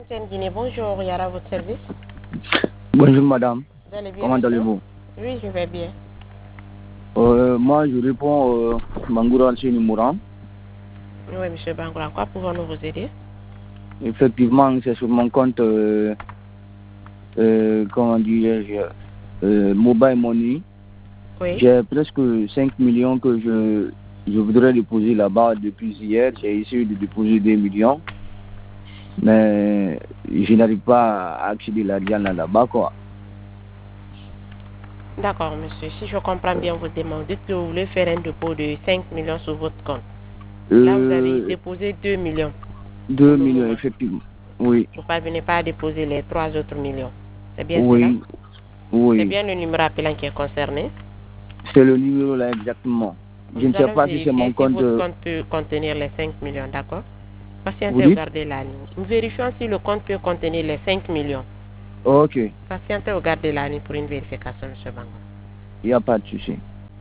MTN Guinée, bonjour, Yara, votre service. Bonjour madame. Vous allez bien? Comment allez-vous? Oui, je vais bien. Moi je réponds Mangoura Mouran. Oui, monsieur Bangoura, quoi pouvons-nous vous aider? Effectivement, c'est sur mon compte, comment dirais-je, Mobile Money. Oui. J'ai presque 5 millions que je voudrais déposer là-bas depuis hier. J'ai essayé de déposer 2 millions. Mais je n'arrive pas à accéder à l'argent là-bas, quoi. D'accord, monsieur. Si je comprends bien votre demande, dites que vous voulez faire un dépôt de 5 millions sur votre compte. Là, vous avez déposé 2 millions. 2 millions, effectivement. Oui. Vous ne parvenez pas à déposer les 3 autres millions. C'est bien oui. cela? Oui. C'est bien le numéro appelant qui est concerné? C'est le numéro là exactement. Je ne sais pas si c'est mon compte. Si votre compte peut contenir les 5 millions, d'accord? Patientez, regardez la ligne. Nous vérifions si le compte peut contenir les 5 millions. Ok. Patientez, regardez la ligne pour une vérification, M. Bango. Il n'y a pas de souci.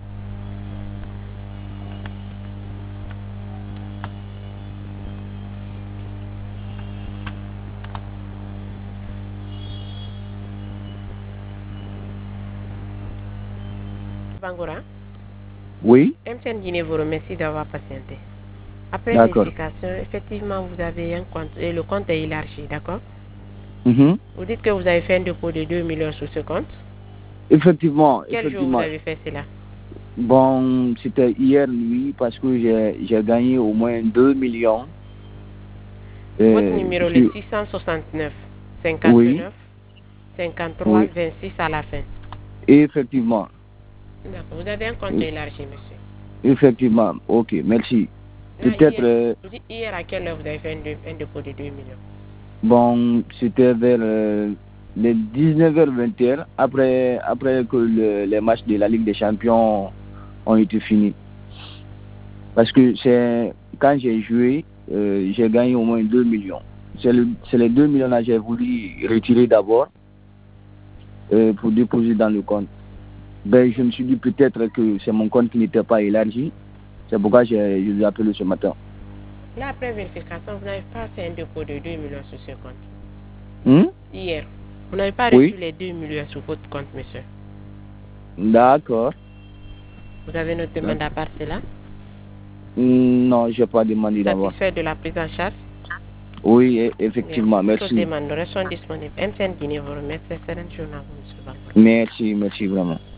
Bangoura? Oui. MTN Guinée vous remercie d'avoir patienté. Après vérification, effectivement, vous avez un compte et le compte est élargi, d'accord? Vous dites que vous avez fait un dépôt de 2 millions sur ce compte? Effectivement. Quel jour vous avez fait cela? Bon, c'était hier nuit parce que j'ai gagné au moins 2 millions. Votre numéro est 669 59 53 26 à la fin. Effectivement. D'accord. Vous avez un compte élargi, monsieur. Effectivement. Ok, merci. Peut-être. Hier, à quelle heure vous avez fait un dépôt de 2 millions? Bon, c'était vers les 19h21, après que les matchs de la Ligue des Champions ont été finis. Parce que c'est quand j'ai joué, j'ai gagné au moins 2 millions. C'est les 2 millions là que j'ai voulu retirer d'abord pour déposer dans le compte. Ben, je me suis dit peut-être que c'est mon compte qui n'était pas élargi. C'est pourquoi je l'ai appelé ce matin. Là, après vérification, vous n'avez pas fait un dépôt de 2 millions sur ce compte. Hier, vous n'avez pas reçu les 2 millions sur votre compte, monsieur. D'accord. Vous avez notre demande à part cela? Non, je n'ai pas demandé d'abord. Satisfait de la prise en charge? Oui, effectivement, merci. Toutes les demandes restent disponibles. MTN Guinée vous remercie. Excellente journée à vous, monsieur Bangoura. Merci vraiment.